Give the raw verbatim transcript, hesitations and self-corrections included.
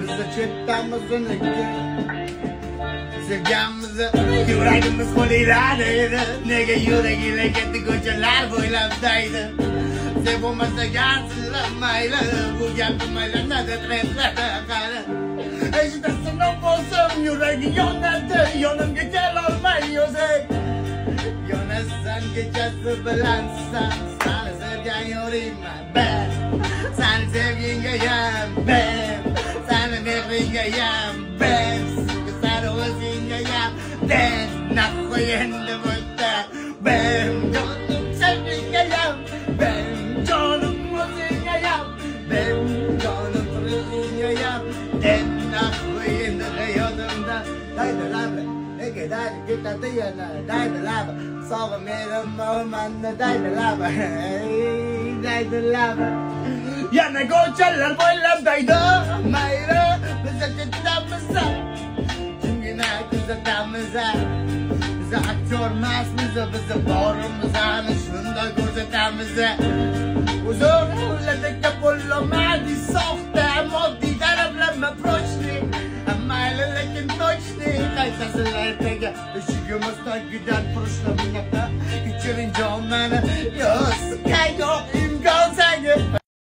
Bizi chetamizni nega sevganmizni yuragimiz qo'lida edi. Nega yuraginglar ketdi ko'chalar bo'ylab daydi. Sen bo'lmasagan sizlar mayli, bu gapni maylanadi trendlarda qara. Eshitasan bo'lsam yuraging yonadi, yonimga kelolmay o'zing. Yonasan kechasi bilan san, seni sevgan yo'lingman ben. Seni sevgingayam ben, seni mehringayam ben. Seni o'zingayam ben, nahoy endi bo'lsa ben. Jonim sevgingayam ben, jonim o'zingayam ben, jonim o'zingayam ben. Nahoy endi hayotimda daydilarmi? Nega daydi ketadi yana daydilarmi? Sog'im merim manni daydilarmi? Daydilarmi? Yana ko'chalar bo'ylab daydi mayli, biz ketamiz. Kimgina kuzatamiz? Biz aktyor emasmiz, biz borimizni shunday ko'rsatamiz. Uzun ulardagi bo'lmadi soxta, moddiy taraflama prochni. Mayli lekin точный, qaysasilar tega eshigimiz tagidan purishlamoqda. Kechiring jon meni, yo'q, yo'q.